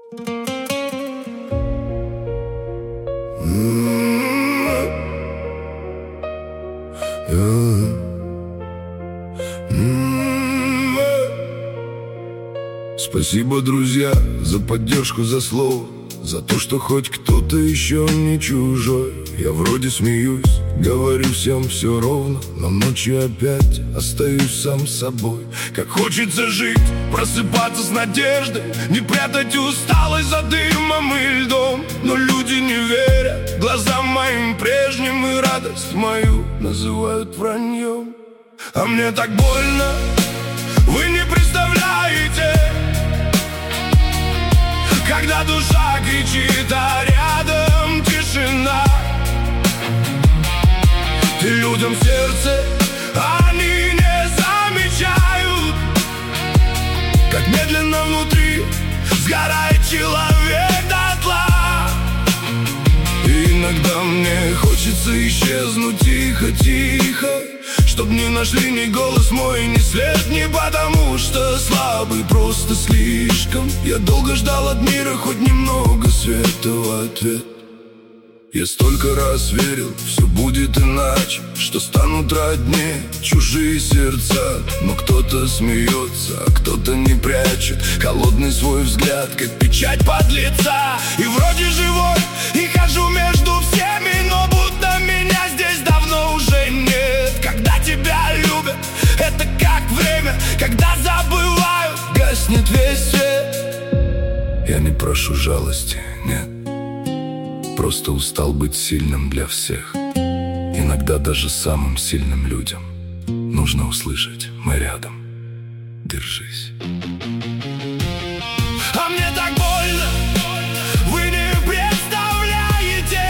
Спасибо, друзья, за поддержку, за слово, за то, что хоть кто-то еще не чужой. Я вроде смеюсь, говорю всем все ровно, но ночью опять остаюсь сам собой. Как хочется жить, просыпаться с надеждой, не прятать усталость за дымом и льдом. Но люди не верят глазам моим прежним, и радость мою называют враньем. А мне так больно, вы не представляете, когда душа кричит, а рядом тишина. И людям сердце они не замечают, как медленно внутри сгорает человек дотла. И иногда мне хочется исчезнуть тихо-тихо, чтоб не нашли ни голос мой, ни след, ни потому что слабый просто слишком. Я долго ждал от мира хоть немного света в ответ. Я столько раз верил, все будет иначе, что станут роднее чужие сердца. Но кто-то смеется, а кто-то не прячет холодный свой взгляд, как печать подлеца. И вроде живой, и хожу между всеми, но будто меня здесь давно уже нет. Когда тебя любят, это как время, когда забывают, гаснет весь свет. Я не прошу жалости, нет, просто устал быть сильным для всех. Иногда даже самым сильным людям нужно услышать: мы рядом, держись. А мне так больно, вы не представляете,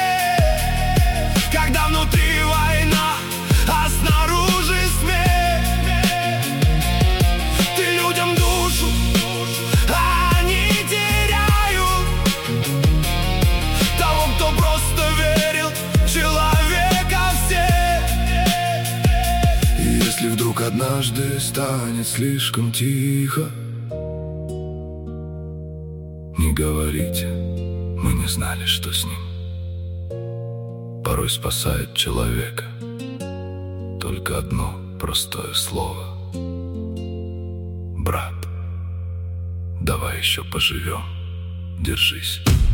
когда внутри война, а снаружи смерть. Ты людям душу, они теряют того, кто просто верил в человека все. И если вдруг однажды станет слишком тихо, не говорите, мы не знали, что с ним. Порой спасает человека только одно простое слово: брат, давай еще поживем, держись.